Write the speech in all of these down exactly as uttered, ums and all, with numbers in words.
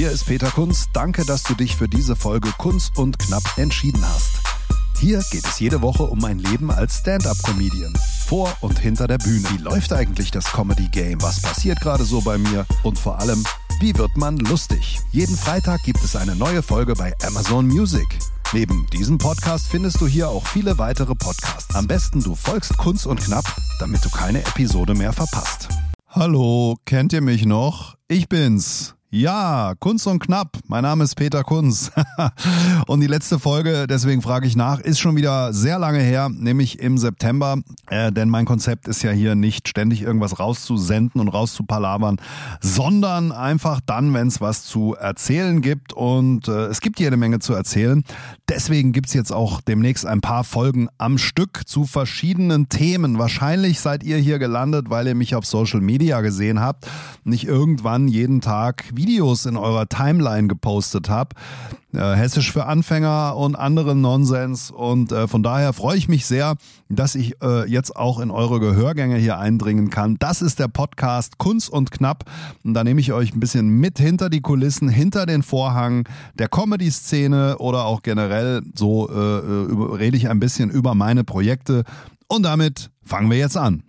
Hier ist Peter Kunz. Danke, dass du dich für diese Folge Kunz und Knapp entschieden hast. Hier geht es jede Woche um mein Leben als Stand-up-Comedian. Vor und hinter der Bühne. Wie läuft eigentlich das Comedy-Game? Was passiert gerade so bei mir? Und vor allem, wie wird man lustig? Jeden Freitag gibt es eine neue Folge bei Amazon Music. Neben diesem Podcast findest du hier auch viele weitere Podcasts. Am besten du folgst Kunz und Knapp, damit du keine Episode mehr verpasst. Hallo, kennt ihr mich noch? Ich bin's. Ja, Kunz und Knapp. Mein Name ist Peter Kunz. Und die letzte Folge, deswegen frage ich nach, ist schon wieder sehr lange her, nämlich im September. Äh, denn mein Konzept ist ja hier nicht ständig irgendwas rauszusenden und rauszupalabern, sondern einfach dann, wenn es was zu erzählen gibt. Und äh, es gibt jede Menge zu erzählen. Deswegen gibt's jetzt auch demnächst ein paar Folgen am Stück zu verschiedenen Themen. Wahrscheinlich seid ihr hier gelandet, weil ihr mich auf Social Media gesehen habt. Nicht irgendwann jeden Tag Videos in eurer Timeline gepostet habe. Äh, Hessisch für Anfänger und anderen Nonsens. Und äh, von daher freue ich mich sehr, dass ich äh, jetzt auch in eure Gehörgänge hier eindringen kann. Das ist der Podcast Kunz und Knapp. Und da nehme ich euch ein bisschen mit hinter die Kulissen, hinter den Vorhang der Comedy-Szene oder auch generell so äh, über, rede ich ein bisschen über meine Projekte. Und damit fangen wir jetzt an.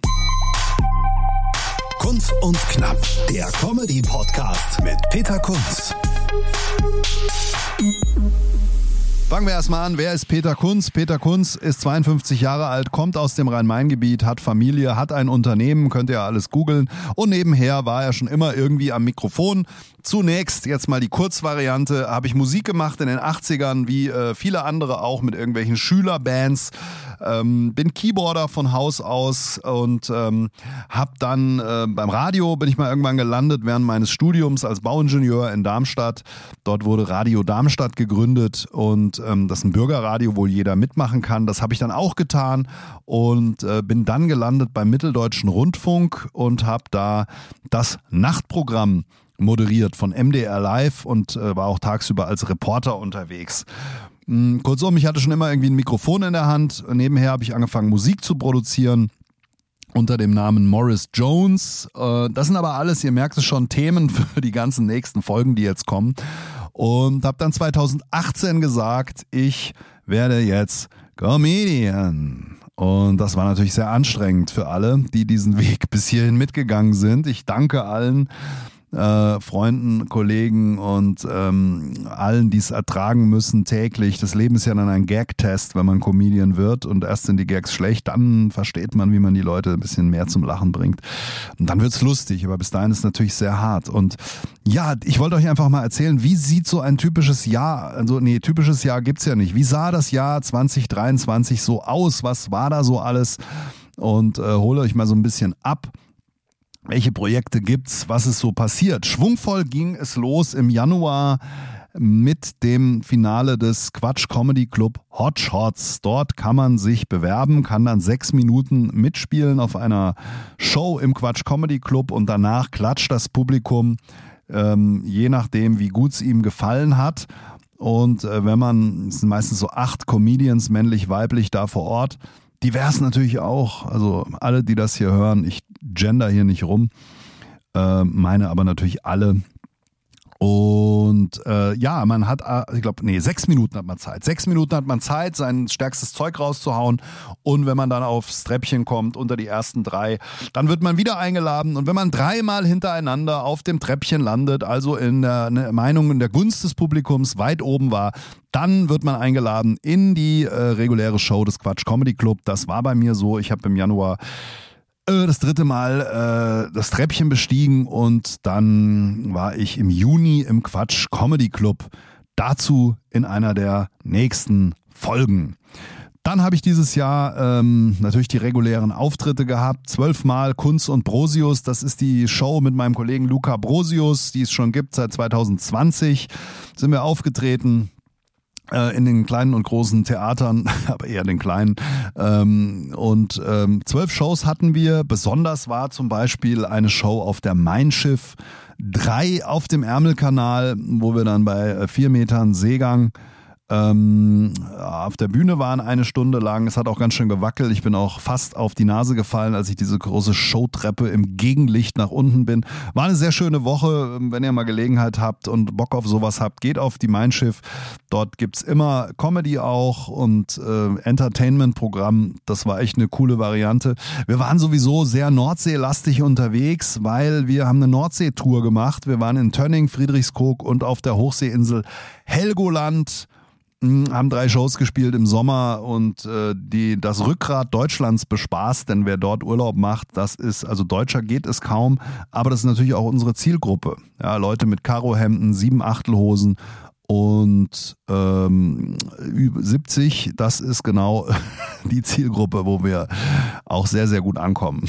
Kunz und Knapp, der Comedy-Podcast mit Peter Kunz. Fangen wir erstmal an. Wer ist Peter Kunz? Peter Kunz ist zweiundfünfzig Jahre alt, kommt aus dem Rhein-Main-Gebiet, hat Familie, hat ein Unternehmen, könnt ihr alles googeln. Und nebenher war er schon immer irgendwie am Mikrofon. Zunächst, jetzt mal die Kurzvariante, habe ich Musik gemacht in den achtzigern, wie äh, viele andere auch, mit irgendwelchen Schülerbands. Ähm, bin Keyboarder von Haus aus und ähm, habe dann äh, beim Radio, bin ich mal irgendwann gelandet während meines Studiums als Bauingenieur in Darmstadt. Dort wurde Radio Darmstadt gegründet und ähm, das ist ein Bürgerradio, wo jeder mitmachen kann. Das habe ich dann auch getan und äh, bin dann gelandet beim Mitteldeutschen Rundfunk und habe da das Nachtprogramm moderiert von M D R Live und äh, war auch tagsüber als Reporter unterwegs. Mhm, kurzum, ich hatte schon immer irgendwie ein Mikrofon in der Hand. Nebenher habe ich angefangen, Musik zu produzieren unter dem Namen Morris Jones. Äh, das sind aber alles, ihr merkt es schon, Themen für die ganzen nächsten Folgen, die jetzt kommen. Und habe dann zweitausendachtzehn gesagt, ich werde jetzt Comedian. Und das war natürlich sehr anstrengend für alle, die diesen Weg bis hierhin mitgegangen sind. Ich danke allen Äh, Freunden, Kollegen und ähm, allen, die es ertragen müssen täglich. Das Leben ist ja dann ein Gag-Test, wenn man Comedian wird und erst sind die Gags schlecht, dann versteht man, wie man die Leute ein bisschen mehr zum Lachen bringt. Und dann wird's lustig, aber bis dahin ist es natürlich sehr hart. Und ja, ich wollte euch einfach mal erzählen, wie sieht so ein typisches Jahr, also nee, typisches Jahr gibt's ja nicht. Wie sah das Jahr zwanzig dreiundzwanzig so aus? Was war da so alles? Und äh, hole euch mal so ein bisschen ab. Welche Projekte gibt's? Was ist so passiert? Schwungvoll ging es los im Januar mit dem Finale des Quatsch Comedy Club Hot Shots. Dort kann man sich bewerben, kann dann sechs Minuten mitspielen auf einer Show im Quatsch Comedy Club und danach klatscht das Publikum, ähm, je nachdem, wie gut es ihm gefallen hat. Und äh, wenn man, es sind meistens so acht Comedians, männlich, weiblich, da vor Ort. Divers natürlich auch, also alle, die das hier hören, ich gender hier nicht rum, äh, meine aber natürlich alle. Und äh, ja, man hat, ich glaube, nee, sechs Minuten hat man Zeit. Sechs Minuten hat man Zeit, sein stärkstes Zeug rauszuhauen. Und wenn man dann aufs Treppchen kommt, unter die ersten drei, dann wird man wieder eingeladen. Und wenn man dreimal hintereinander auf dem Treppchen landet, also in der ne, Meinung, in der Gunst des Publikums weit oben war, dann wird man eingeladen in die äh, reguläre Show des Quatsch Comedy Club. Das war bei mir so. Ich habe im Januar das dritte Mal äh, das Treppchen bestiegen und dann war ich im Juni im Quatsch Comedy Club. Dazu in einer der nächsten Folgen. Dann habe ich dieses Jahr ähm, natürlich die regulären Auftritte gehabt. Zwölfmal Kunz und Brosius. Das ist die Show mit meinem Kollegen Luca Brosius, die es schon gibt. Seit zweitausendzwanzig sind wir aufgetreten. In den kleinen und großen Theatern, aber eher den kleinen. Und zwölf Shows hatten wir. Besonders war zum Beispiel eine Show auf der Mein Schiff drei auf dem Ärmelkanal, wo wir dann bei vier Metern Seegang ähm, auf der Bühne waren eine Stunde lang. Es hat auch ganz schön gewackelt. Ich bin auch fast auf die Nase gefallen, als ich diese große Showtreppe im Gegenlicht nach unten bin. War eine sehr schöne Woche. Wenn ihr mal Gelegenheit habt und Bock auf sowas habt, geht auf die Mein Schiff. Dort gibt's immer Comedy auch und äh, Entertainment-Programm. Das war echt eine coole Variante. Wir waren sowieso sehr Nordsee-lastig unterwegs, weil wir haben eine Nordsee-Tour gemacht. Wir waren in Tönning, Friedrichskoog und auf der Hochseeinsel Helgoland. Haben drei Shows gespielt im Sommer und äh, die das Rückgrat Deutschlands bespaßt, denn wer dort Urlaub macht, das ist, also Deutscher geht es kaum, aber das ist natürlich auch unsere Zielgruppe. Ja, Leute mit Karohemden, sieben Achtelhosen und ähm, siebzig, das ist genau die Zielgruppe, wo wir auch sehr, sehr gut ankommen.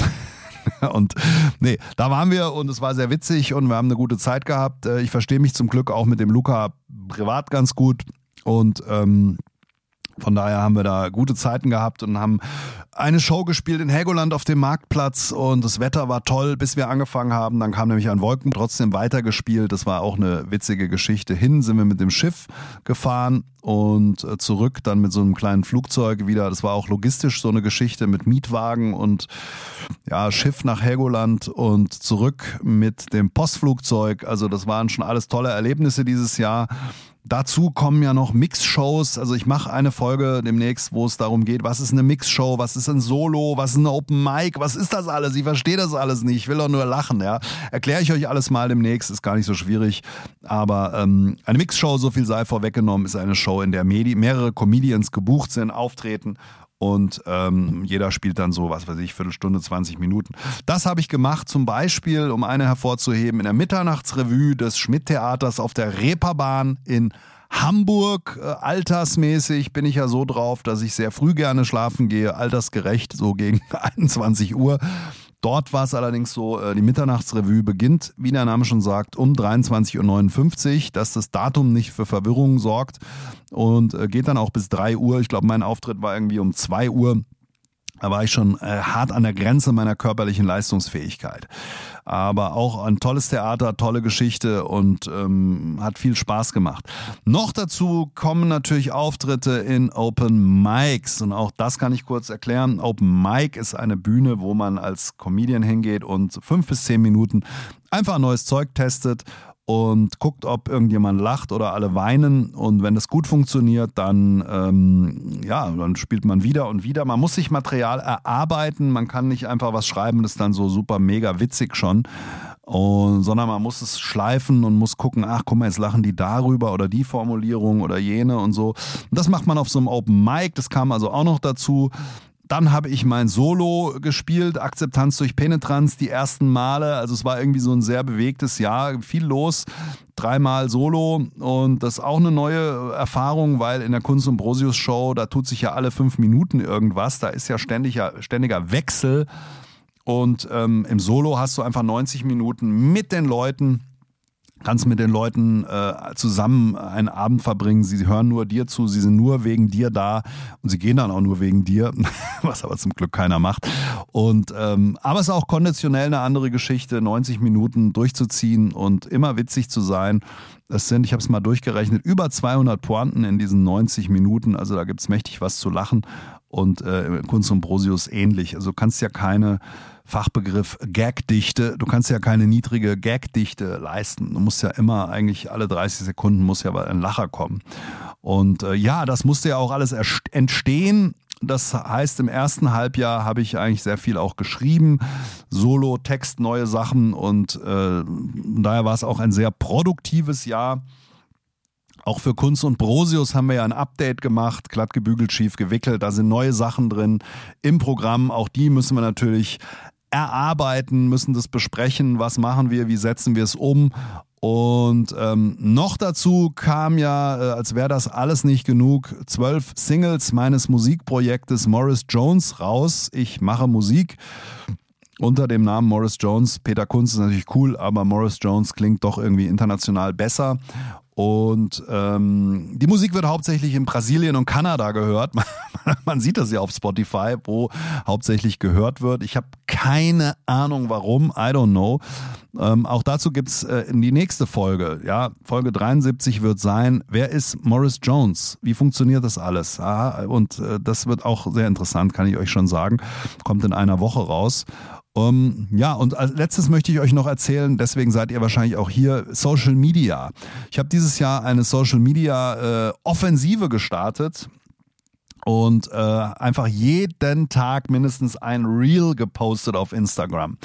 Und nee, da waren wir und es war sehr witzig und wir haben eine gute Zeit gehabt. Ich verstehe mich zum Glück auch mit dem Luca privat ganz gut. Und ähm, von daher haben wir da gute Zeiten gehabt und haben eine Show gespielt in Helgoland auf dem Marktplatz und das Wetter war toll, bis wir angefangen haben. Dann kam nämlich ein Wolken, trotzdem weitergespielt. Das war auch eine witzige Geschichte. Hin sind wir mit dem Schiff gefahren und zurück dann mit so einem kleinen Flugzeug wieder. Das war auch logistisch so eine Geschichte mit Mietwagen und ja, Schiff nach Helgoland und zurück mit dem Postflugzeug. Also das waren schon alles tolle Erlebnisse dieses Jahr. Dazu kommen ja noch Mix-Shows. Also ich mache eine Folge demnächst, wo es darum geht, was ist eine Mix-Show, was ist ein Solo, was ist ein Open Mic, was ist das alles? Ich verstehe das alles nicht, ich will doch nur lachen. Ja, erkläre ich euch alles mal demnächst, ist gar nicht so schwierig. Aber ähm, eine Mix-Show, so viel sei vorweggenommen, ist eine Show, in der Medi- mehrere Comedians gebucht sind, auftreten. Und ähm, jeder spielt dann so, was weiß ich, Viertelstunde, zwanzig Minuten. Das habe ich gemacht, zum Beispiel, um eine hervorzuheben, in der Mitternachtsrevue des Schmidt-Theaters auf der Reeperbahn in Hamburg. Äh, altersmäßig bin ich ja so drauf, dass ich sehr früh gerne schlafen gehe, altersgerecht, so gegen einundzwanzig Uhr. Dort war es allerdings so, die Mitternachtsrevue beginnt, wie der Name schon sagt, um dreiundzwanzig Uhr neunundfünfzig, dass das Datum nicht für Verwirrung sorgt und geht dann auch bis drei Uhr. Ich glaube, mein Auftritt war irgendwie um zwei Uhr. Da war ich schon äh, hart an der Grenze meiner körperlichen Leistungsfähigkeit. Aber auch ein tolles Theater, tolle Geschichte und ähm, hat viel Spaß gemacht. Noch dazu kommen natürlich Auftritte in Open Mics und auch das kann ich kurz erklären. Open Mic ist eine Bühne, wo man als Comedian hingeht und fünf bis zehn Minuten einfach neues Zeug testet und guckt, ob irgendjemand lacht oder alle weinen. Und wenn das gut funktioniert, dann, ähm, ja, dann spielt man wieder und wieder. Man muss sich Material erarbeiten. Man kann nicht einfach was schreiben, das ist dann so super mega witzig schon. Und, sondern man muss es schleifen und muss gucken, ach guck mal, jetzt lachen die darüber oder die Formulierung oder jene und so. Und das macht man auf so einem Open Mic. Das kam also auch noch dazu. Dann habe ich mein Solo gespielt, Akzeptanz durch Penetranz, die ersten Male. Also es war irgendwie so ein sehr bewegtes Jahr, viel los, dreimal Solo und das ist auch eine neue Erfahrung, weil in der Kunst und Brosius Show, da tut sich ja alle fünf Minuten irgendwas, da ist ja ständiger, ständiger Wechsel und ähm, im Solo hast du einfach neunzig Minuten mit den Leuten. Kannst mit den Leuten äh, zusammen einen Abend verbringen. Sie hören nur dir zu, sie sind nur wegen dir da und sie gehen dann auch nur wegen dir, was aber zum Glück keiner macht. Und ähm, aber es ist auch konditionell eine andere Geschichte, neunzig Minuten durchzuziehen und immer witzig zu sein. Es sind, ich habe es mal durchgerechnet, über zweihundert Pointen in diesen neunzig Minuten. Also da gibt es mächtig was zu lachen und äh, Kunst und Brosius ähnlich. Also du kannst ja keine Fachbegriff Gagdichte. Du kannst ja keine niedrige Gagdichte leisten. Du musst ja immer eigentlich alle dreißig Sekunden muss ja ein Lacher kommen. Und äh, ja, das musste ja auch alles entstehen. Das heißt, im ersten Halbjahr habe ich eigentlich sehr viel auch geschrieben. Solo, Text, neue Sachen und äh, daher war es auch ein sehr produktives Jahr. Auch für Kunst und Brosius haben wir ja ein Update gemacht, glatt gebügelt, schief gewickelt. Da sind neue Sachen drin im Programm. Auch die müssen wir natürlich erarbeiten, müssen das besprechen. Was machen wir, wie setzen wir es um? Und ähm, noch dazu kam ja, äh, als wäre das alles nicht genug, zwölf Singles meines Musikprojektes Morris Jones raus. Ich mache Musik unter dem Namen Morris Jones. Peter Kunz ist natürlich cool, aber Morris Jones klingt doch irgendwie international besser. Und ähm, die Musik wird hauptsächlich in Brasilien und Kanada gehört. Man sieht das ja auf Spotify, wo hauptsächlich gehört wird. Ich habe keine Ahnung warum, I don't know. Ähm, auch dazu gibt's äh, die nächste Folge. Ja, Folge dreiundsiebzig wird sein, wer ist Morris Jones? Wie funktioniert das alles? Ah, und äh, das wird auch sehr interessant, kann ich euch schon sagen. Kommt in einer Woche raus. Um, ja, und als letztes möchte ich euch noch erzählen, deswegen seid ihr wahrscheinlich auch hier, Social Media. Ich habe dieses Jahr eine Social Media äh, Offensive gestartet und äh, einfach jeden Tag mindestens ein Reel gepostet auf Instagram.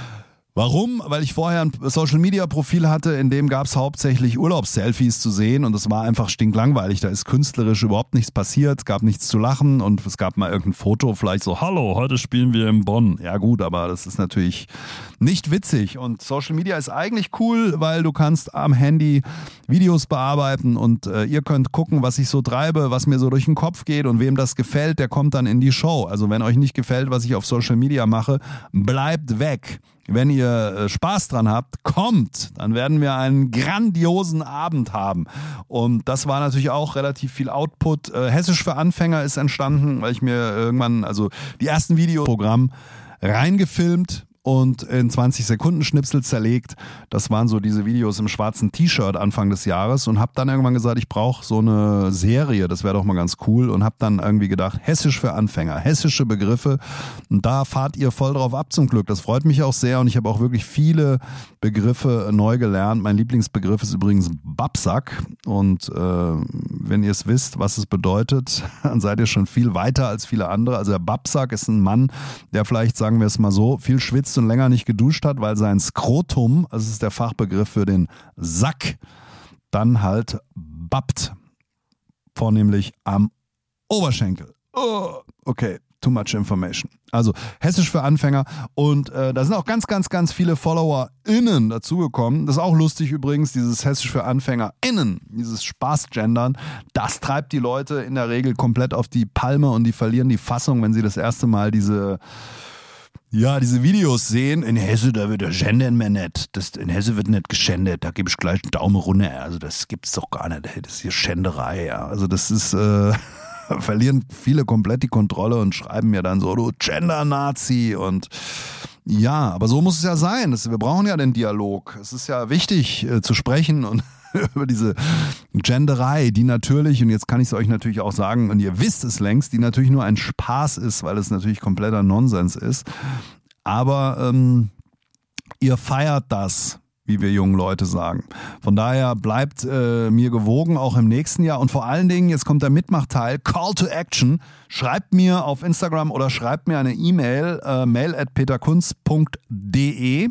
Warum? Weil ich vorher ein Social-Media-Profil hatte, in dem gab es hauptsächlich Urlaubsselfies zu sehen und es war einfach stinklangweilig. Da ist künstlerisch überhaupt nichts passiert, es gab nichts zu lachen und es gab mal irgendein Foto, vielleicht so, hallo, heute spielen wir in Bonn. Ja gut, aber das ist natürlich nicht witzig und Social Media ist eigentlich cool, weil du kannst am Handy Videos bearbeiten und äh, ihr könnt gucken, was ich so treibe, was mir so durch den Kopf geht und wem das gefällt, der kommt dann in die Show. Also wenn euch nicht gefällt, was ich auf Social Media mache, bleibt weg. Wenn ihr Spaß dran habt, kommt, dann werden wir einen grandiosen Abend haben. Und das war natürlich auch relativ viel Output. Hessisch für Anfänger ist entstanden, weil ich mir irgendwann, also die ersten Videoprogramm reingefilmt und in zwanzig Sekunden Schnipsel zerlegt. Das waren so diese Videos im schwarzen T-Shirt Anfang des Jahres und habe dann irgendwann gesagt, ich brauche so eine Serie, das wäre doch mal ganz cool und habe dann irgendwie gedacht, Hessisch für Anfänger, hessische Begriffe und da fahrt ihr voll drauf ab zum Glück. Das freut mich auch sehr und ich habe auch wirklich viele Begriffe neu gelernt. Mein Lieblingsbegriff ist übrigens Babsack und äh, wenn ihr es wisst, was es bedeutet, dann seid ihr schon viel weiter als viele andere. Also der Babsack ist ein Mann, der vielleicht, sagen wir es mal so, viel schwitzt und länger nicht geduscht hat, weil sein Skrotum, das ist der Fachbegriff für den Sack, dann halt babbt. Vornehmlich am Oberschenkel. Oh, okay, too much information. Also Hessisch für Anfänger und äh, da sind auch ganz, ganz, ganz viele FollowerInnen dazugekommen. Das ist auch lustig übrigens, dieses Hessisch für AnfängerInnen, dieses Spaßgendern, das treibt die Leute in der Regel komplett auf die Palme und die verlieren die Fassung, wenn sie das erste Mal diese Ja, diese Videos sehen, in Hesse, da wird der gendern mehr nicht. Das, in Hesse wird nicht geschändet, da gebe ich gleich einen Daumen runter. Also das gibt's doch gar nicht, das ist hier Schänderei. Ja. Also das ist, äh, verlieren viele komplett die Kontrolle und schreiben mir dann so, du Gender-Nazi und ja, aber so muss es ja sein. Das, wir brauchen ja den Dialog. Es ist ja wichtig äh, zu sprechen und über diese Genderei, die natürlich, und jetzt kann ich es euch natürlich auch sagen, und ihr wisst es längst, die natürlich nur ein Spaß ist, weil es natürlich kompletter Nonsens ist. Aber ähm, ihr feiert das, wie wir jungen Leute sagen. Von daher bleibt äh, mir gewogen, auch im nächsten Jahr. Und vor allen Dingen, jetzt kommt der Mitmachteil, Call to Action. Schreibt mir auf Instagram oder schreibt mir eine E-Mail, äh, mail at peterkunz punkt de.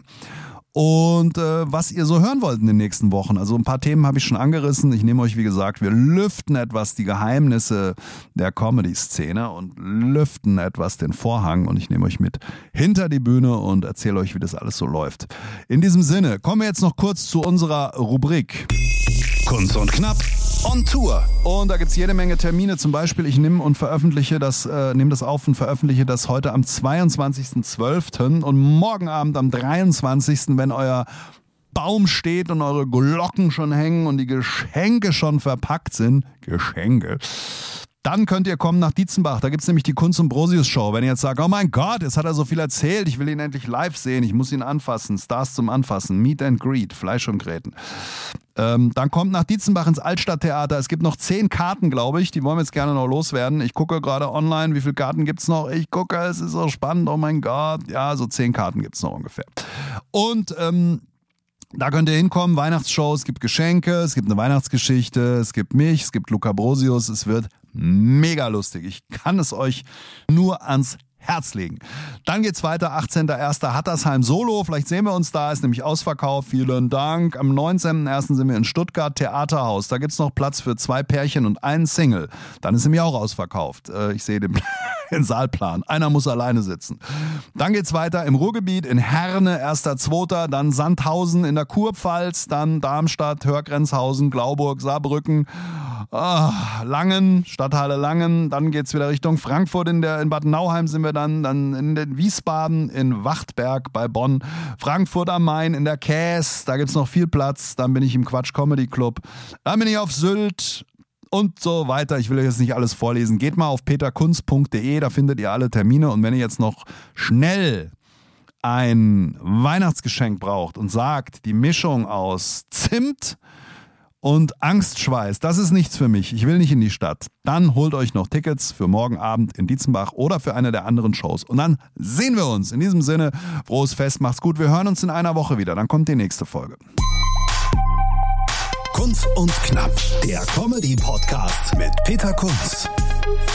Und äh, was ihr so hören wollt in den nächsten Wochen. Also ein paar Themen habe ich schon angerissen. Ich nehme euch, wie gesagt, wir lüften etwas die Geheimnisse der Comedy-Szene und lüften etwas den Vorhang. Und ich nehme euch mit hinter die Bühne und erzähle euch, wie das alles so läuft. In diesem Sinne, kommen wir jetzt noch kurz zu unserer Rubrik Kunz und Knapp on Tour. Und da gibt's jede Menge Termine. Zum Beispiel, ich nehme und veröffentliche das, äh, nehme das auf und veröffentliche das heute am zweiundzwanzigsten zwölften und morgen Abend am dreiundzwanzigsten, wenn euer Baum steht und eure Glocken schon hängen und die Geschenke schon verpackt sind. Geschenke. Dann könnt ihr kommen nach Dietzenbach. Da gibt's nämlich die Kunz und Brosius Show. Wenn ihr jetzt sagt, oh mein Gott, jetzt hat er so viel erzählt, ich will ihn endlich live sehen, ich muss ihn anfassen, Stars zum Anfassen, Meet and Greet, Fleisch und Gräten. Ähm, dann kommt nach Dietzenbach ins Altstadttheater. Es gibt noch zehn Karten, glaube ich. Die wollen wir jetzt gerne noch loswerden. Ich gucke gerade online, wie viele Karten gibt's noch. Ich gucke, es ist so spannend, oh mein Gott. Ja, so zehn Karten gibt's noch ungefähr. Und ähm, da könnt ihr hinkommen, Weihnachtsshow, es gibt Geschenke, es gibt eine Weihnachtsgeschichte, es gibt mich, es gibt Luca Brosius, es wird mega lustig. Ich kann es euch nur ans Herz legen. Dann geht's weiter, achtzehnter erster Hattersheim Solo, vielleicht sehen wir uns da, ist nämlich ausverkauft, vielen Dank. Am neunzehnten ersten sind wir in Stuttgart, Theaterhaus, da gibt's noch Platz für zwei Pärchen und einen Single. Dann ist nämlich auch ausverkauft. Ich sehe den, den Saalplan, einer muss alleine sitzen. Dann geht's weiter im Ruhrgebiet, in Herne, erster zweiter dann Sandhausen in der Kurpfalz, dann Darmstadt, Hörgrenzhausen, Glauburg, Saarbrücken. Oh, Langen, Stadthalle Langen, dann geht's wieder Richtung Frankfurt, in, der, in Bad Nauheim sind wir dann, dann in den Wiesbaden, in Wachtberg bei Bonn, Frankfurt am Main, in der Käs, da gibt's noch viel Platz, dann bin ich im Quatsch Comedy Club, dann bin ich auf Sylt und so weiter. Ich will euch jetzt nicht alles vorlesen. Geht mal auf peter kunz punkt de, da findet ihr alle Termine und wenn ihr jetzt noch schnell ein Weihnachtsgeschenk braucht und sagt, die Mischung aus Zimt und Angstschweiß, das ist nichts für mich, ich will nicht in die Stadt, dann holt euch noch Tickets für morgen Abend in Dietzenbach oder für eine der anderen Shows. Und dann sehen wir uns. In diesem Sinne, frohes Fest, macht's gut. Wir hören uns in einer Woche wieder. Dann kommt die nächste Folge. Kunz und Knapp, der Comedy-Podcast mit Peter Kunz.